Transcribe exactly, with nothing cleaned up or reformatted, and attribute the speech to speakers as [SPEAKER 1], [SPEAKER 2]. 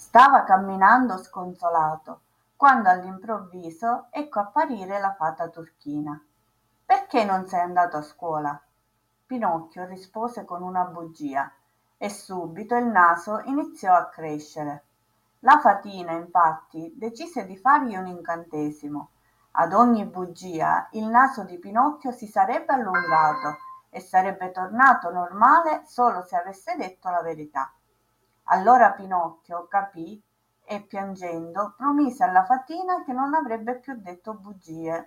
[SPEAKER 1] Stava camminando sconsolato, quando all'improvviso ecco apparire la fata turchina. Perché non sei andato a scuola? Pinocchio rispose con una bugia e subito il naso iniziò a crescere. La fatina, infatti, decise di fargli un incantesimo. Ad ogni bugia il naso di Pinocchio si sarebbe allungato e sarebbe tornato normale solo se avesse detto la verità. Allora Pinocchio capì e piangendo promise alla fatina che non avrebbe più detto bugie.